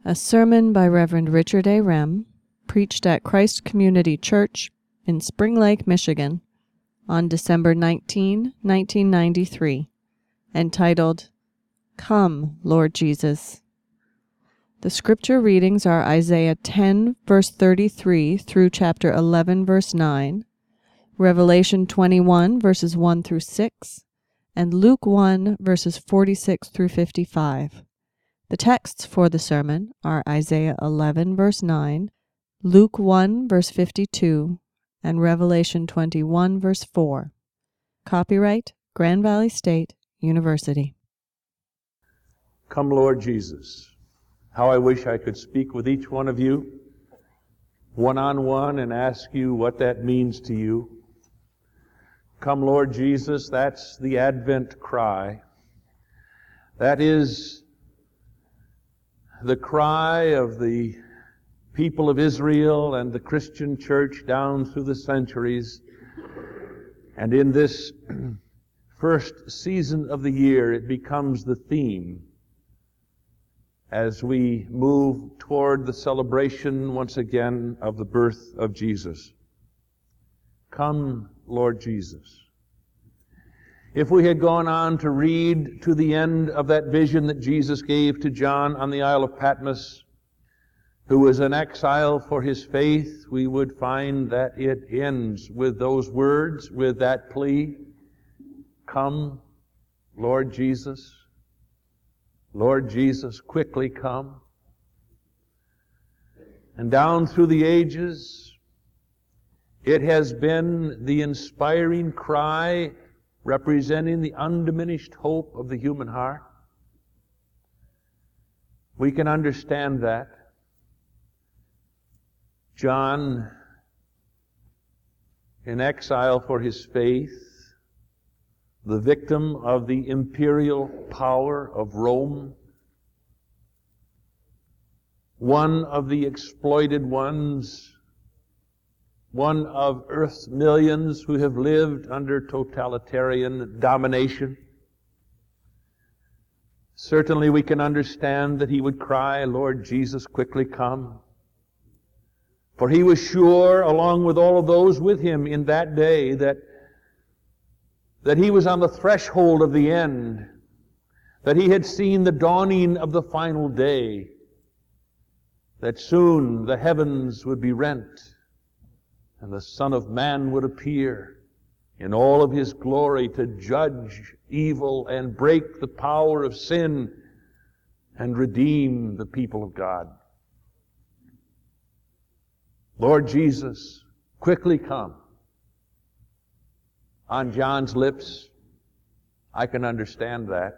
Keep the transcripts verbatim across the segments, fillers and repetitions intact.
A sermon by Reverend Richard A. Rem, preached at Christ Community Church in Spring Lake, Michigan, on December nineteenth, nineteen ninety-three, entitled, Come, Lord Jesus. The scripture readings are Isaiah ten, verse thirty-three through chapter eleven, verse nine, Revelation twenty-one, verses one through six, and Luke one, verses forty-six through fifty-five. The texts for the sermon are Isaiah eleven, verse nine, Luke one, verse fifty-two, and Revelation twenty-one, verse four. Copyright Grand Valley State University. Come, Lord Jesus. How I wish I could speak with each one of you one-on-one and ask you what that means to you. Come, Lord Jesus, that's the Advent cry. That is the cry of the people of Israel and the Christian church down through the centuries. And in this first season of the year, it becomes the theme as we move toward the celebration once again of the birth of Jesus. Come, Lord Jesus. If we had gone on to read to the end of that vision that Jesus gave to John on the Isle of Patmos, who was in exile for his faith, we would find that it ends with those words, with that plea, Come, Lord Jesus. Lord Jesus, quickly come. And down through the ages, it has been the inspiring cry representing the undiminished hope of the human heart. We can understand that. John, in exile for his faith, the victim of the imperial power of Rome, one of the exploited ones, one of Earth's millions who have lived under totalitarian domination. Certainly we can understand that he would cry, Lord Jesus, quickly come. For he was sure, along with all of those with him in that day, that that he was on the threshold of the end, that he had seen the dawning of the final day, that soon the heavens would be rent, and the Son of Man would appear in all of his glory to judge evil and break the power of sin and redeem the people of God. Lord Jesus, quickly come. On John's lips, I can understand that.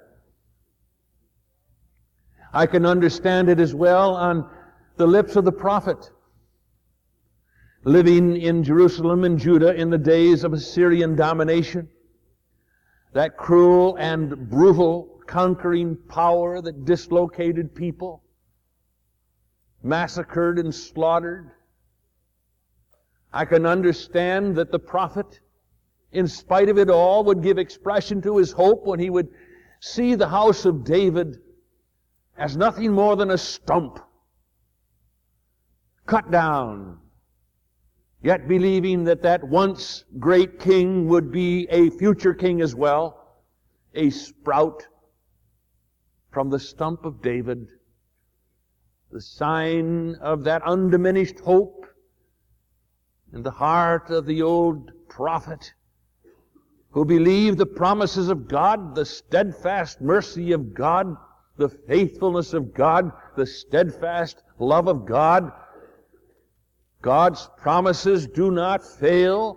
I can understand it as well on the lips of the prophet, living in Jerusalem and Judah in the days of Assyrian domination, that cruel and brutal conquering power that dislocated people, massacred and slaughtered. I can understand that the prophet, in spite of it all, would give expression to his hope when he would see the house of David as nothing more than a stump, cut down, yet believing that that once great king would be a future king as well, a sprout from the stump of David, the sign of that undiminished hope in the heart of the old prophet, who believed the promises of God, the steadfast mercy of God, the faithfulness of God, the steadfast love of God. God's promises do not fail.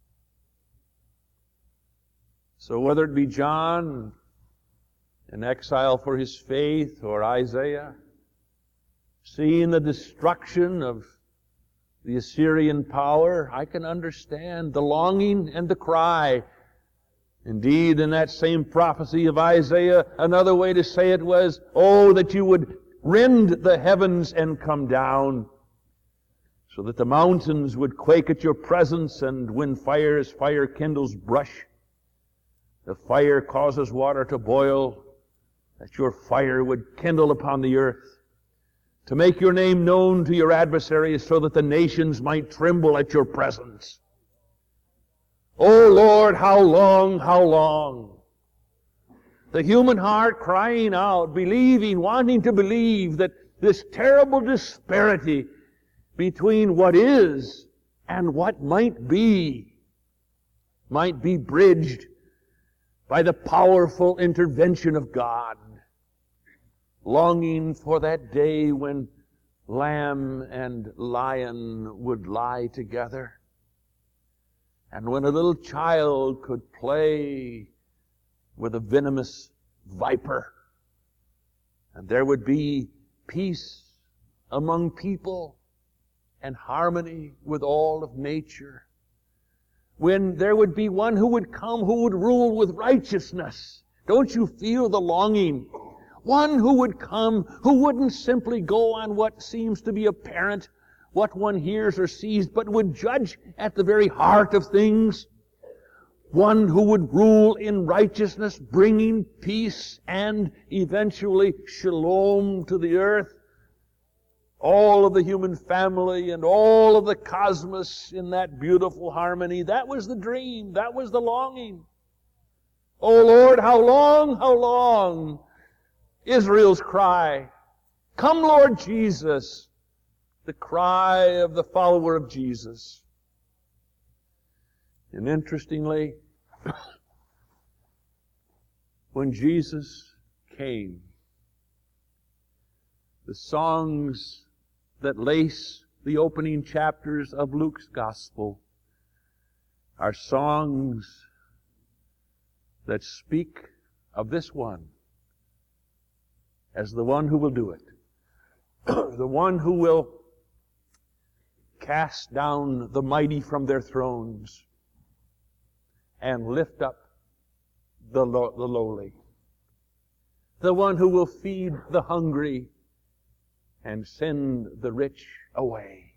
So whether it be John in exile for his faith or Isaiah, seeing the destruction of the Assyrian power, I can understand the longing and the cry. Indeed, in that same prophecy of Isaiah, another way to say it was, oh, that you would rend the heavens and come down, so that the mountains would quake at your presence, and when fire as fire kindles brush, the fire causes water to boil, that your fire would kindle upon the earth, to make your name known to your adversaries so that the nations might tremble at your presence. Oh Lord, how long, how long? The human heart crying out, believing, wanting to believe that this terrible disparity between what is and what might be might be bridged by the powerful intervention of God. Longing for that day when lamb and lion would lie together, and when a little child could play with a venomous viper, and there would be peace among people and harmony with all of nature. When there would be one who would come who would rule with righteousness. Don't you feel the longing? One who would come who wouldn't simply go on what seems to be apparent, what one hears or sees, but would judge at the very heart of things. One who would rule in righteousness, bringing peace and eventually shalom to the earth. All of the human family and all of the cosmos in that beautiful harmony. That was the dream. That was the longing. Oh Lord, how long, how long? Israel's cry. Come, Lord Jesus. The cry of the follower of Jesus. And interestingly, when Jesus came, the songs that lace the opening chapters of Luke's Gospel are songs that speak of this one as the one who will do it. The one who will cast down the mighty from their thrones and lift up the, lo- the lowly. The one who will feed the hungry and send the rich away.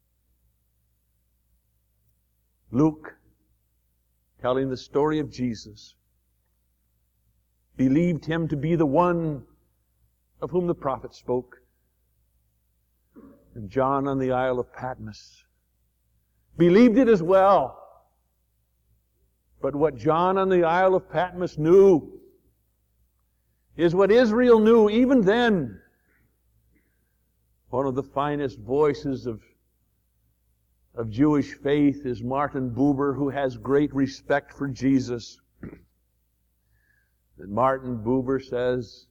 Luke, telling the story of Jesus, believed him to be the one of whom the prophet spoke. And John on the Isle of Patmos believed it as well. But what John on the Isle of Patmos knew is what Israel knew even then. One of the finest voices of, of Jewish faith is Martin Buber, who has great respect for Jesus. And Martin Buber says,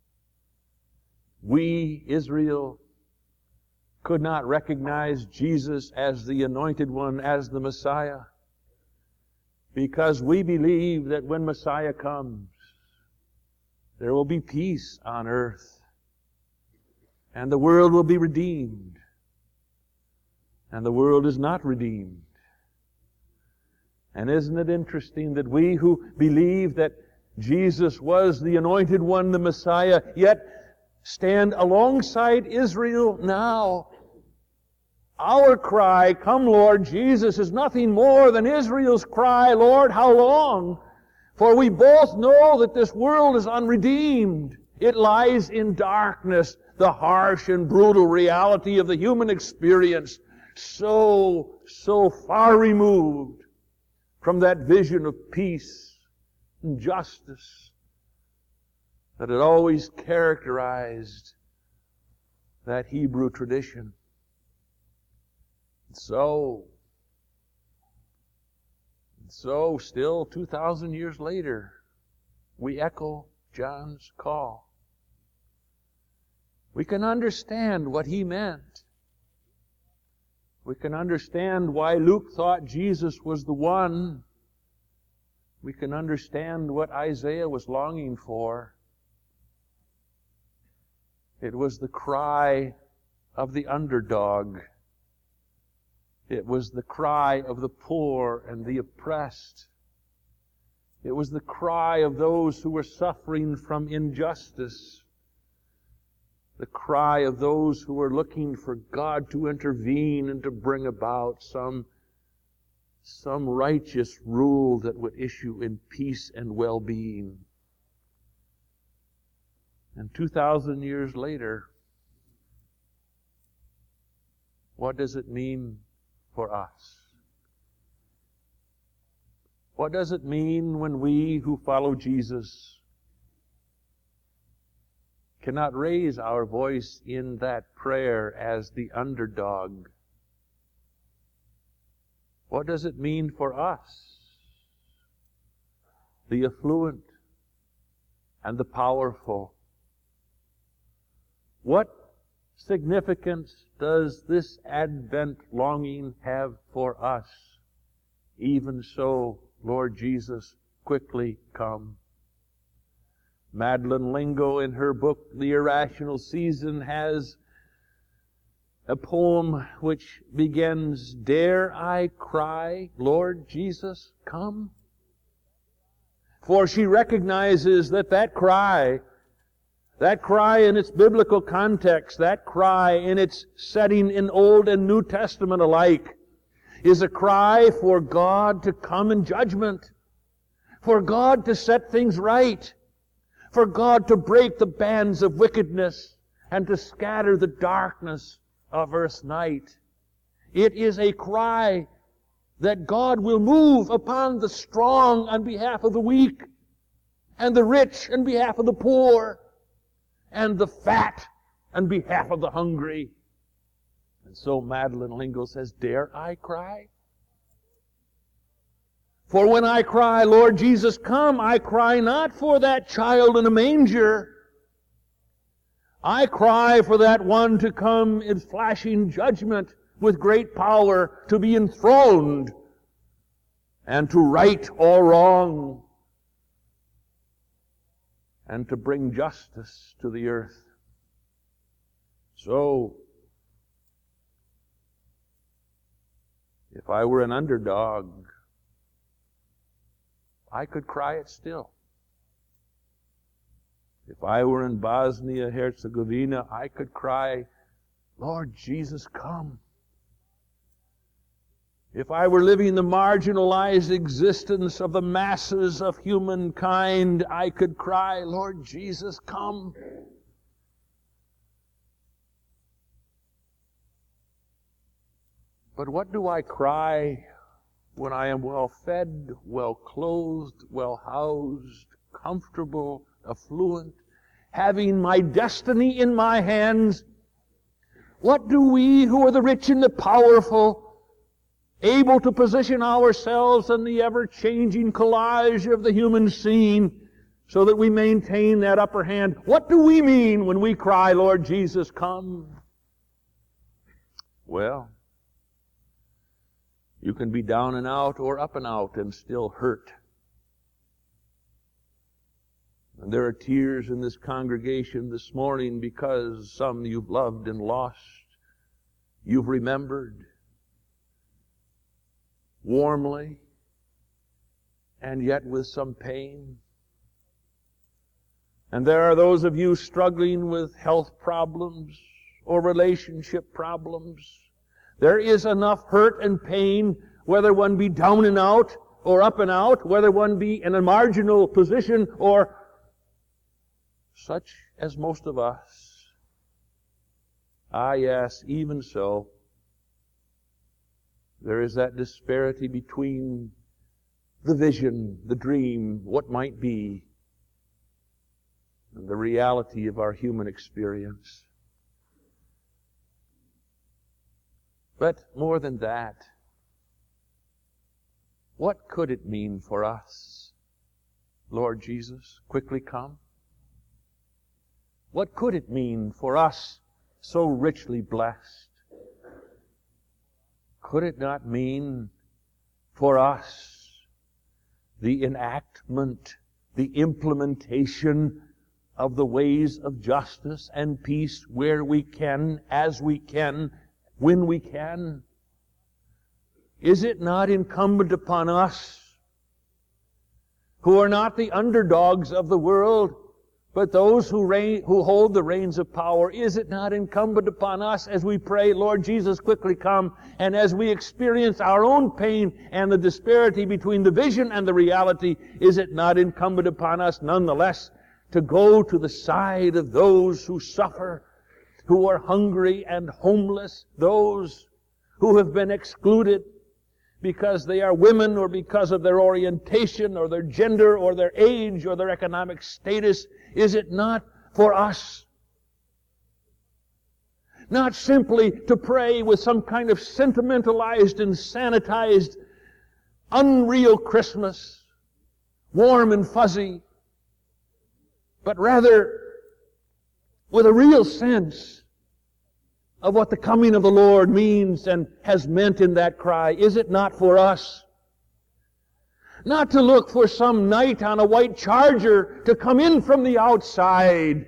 we, Israel, could not recognize Jesus as the Anointed One, as the Messiah, because we believe that when Messiah comes, there will be peace on earth, and the world will be redeemed. And the world is not redeemed. And isn't it interesting that we who believe that Jesus was the Anointed One, the Messiah, yet stand alongside Israel now? Our cry, come Lord Jesus, is nothing more than Israel's cry, Lord, how long? For we both know that this world is unredeemed. It lies in darkness, the harsh and brutal reality of the human experience, so, so far removed from that vision of peace and justice that had always characterized that Hebrew tradition. So, so still two thousand years later, we echo John's call. We can understand what he meant. We can understand why Luke thought Jesus was the one. We can understand what Isaiah was longing for. It was the cry of the underdog. It was the cry of the poor and the oppressed. It was the cry of those who were suffering from injustice. The cry of those who were looking for God to intervene and to bring about some, some righteous rule that would issue in peace and well-being. And two thousand years later, What does it mean for us? What does it mean when we who follow Jesus cannot raise our voice in that prayer as the underdog? What does it mean for us, the affluent and the powerful? What significance does this Advent longing have for us? Even so, Lord Jesus, quickly come. Madeleine L'Engle, in her book, The Irrational Season, has a poem which begins, "Dare I cry, Lord Jesus, come?" For she recognizes that that cry, that cry in its biblical context, that cry in its setting in Old and New Testament alike, is a cry for God to come in judgment, for God to set things right, for God to break the bands of wickedness and to scatter the darkness of earth's night. It is a cry that God will move upon the strong on behalf of the weak, and the rich on behalf of the poor, and the fat on behalf of the hungry. And so Madeleine L'Engle says, "Dare I cry? For when I cry, Lord Jesus, come, I cry not for that child in a manger. I cry for that one to come in flashing judgment with great power, to be enthroned and to right all wrong and to bring justice to the earth." So, if I were an underdog, I could cry it still. If I were in Bosnia-Herzegovina, I could cry, "Lord Jesus, come." If I were living the marginalized existence of the masses of humankind, I could cry, "Lord Jesus, come." But what do I cry when I am well fed, well clothed, well housed, comfortable, affluent, having my destiny in my hands? What do we who are the rich and the powerful, able to position ourselves in the ever-changing collage of the human scene so that we maintain that upper hand, what do we mean when we cry, "Lord Jesus, come"? Well, you can be down and out or up and out and still hurt. And there are tears in this congregation this morning because some you've loved and lost, you've remembered warmly, and yet with some pain. And there are those of you struggling with health problems or relationship problems. There is enough hurt and pain, whether one be down and out or up and out, whether one be in a marginal position or such as most of us. Ah, yes, even so, there is that disparity between the vision, the dream, what might be, and the reality of our human experience. But more than that, what could it mean for us? Lord Jesus, quickly come. What could it mean for us so richly blessed? Could it not mean for us the enactment, the implementation of the ways of justice and peace where we can, as we can, when we can? Is it not incumbent upon us, who are not the underdogs of the world, but those who reign, who hold the reins of power, is it not incumbent upon us as we pray, "Lord Jesus, quickly come," and as we experience our own pain and the disparity between the vision and the reality, is it not incumbent upon us nonetheless to go to the side of those who suffer, who are hungry and homeless, those who have been excluded because they are women or because of their orientation or their gender or their age or their economic status? Is it not for us? Not simply to pray with some kind of sentimentalized and sanitized, unreal Christmas, warm and fuzzy, but rather with a real sense of what the coming of the Lord means and has meant in that cry. Is it not for us? Not to look for some knight on a white charger to come in from the outside.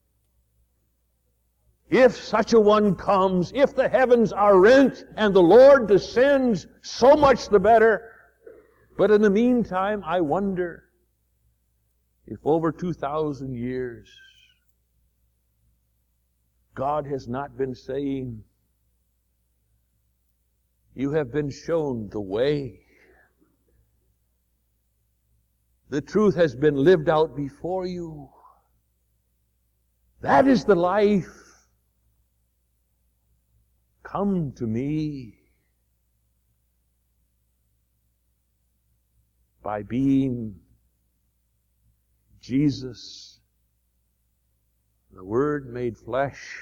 If such a one comes, if the heavens are rent and the Lord descends, so much the better. But in the meantime, I wonder if over two thousand years, God has not been saying, you have been shown the way. The truth has been lived out before you. That is the life. Come to me. By being Jesus, the Word made flesh,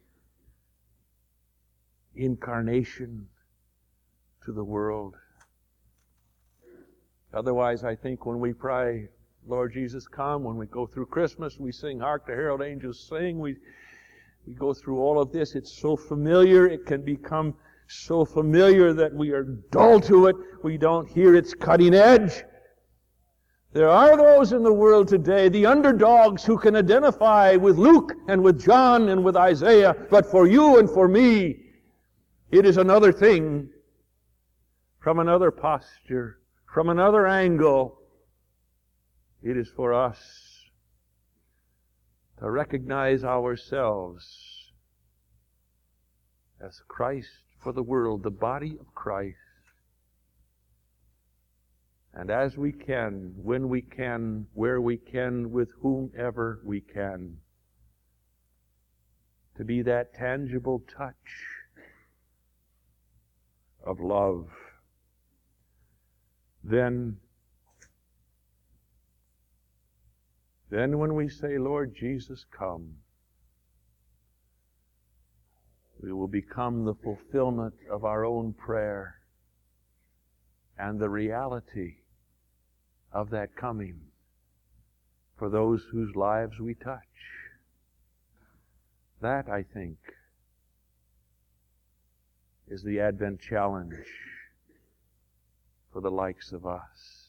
incarnation to the world. Otherwise, I think when we pray, Lord Jesus, come, when we go through Christmas, we sing, Hark the Herald Angels Sing, we, we go through all of this. It's so familiar, it can become so familiar that we are dull to it. We don't hear its cutting edge. There are those in the world today, the underdogs, who can identify with Luke and with John and with Isaiah, but for you and for me, it is another thing, from another posture, from another angle. It is for us to recognize ourselves as Christ for the world, the body of Christ. And as we can, when we can, where we can, with whomever we can, to be that tangible touch of love. Then, then when we say, Lord Jesus, come, we will become the fulfillment of our own prayer and the reality of that coming for those whose lives we touch. That, I think, is the Advent challenge for the likes of us.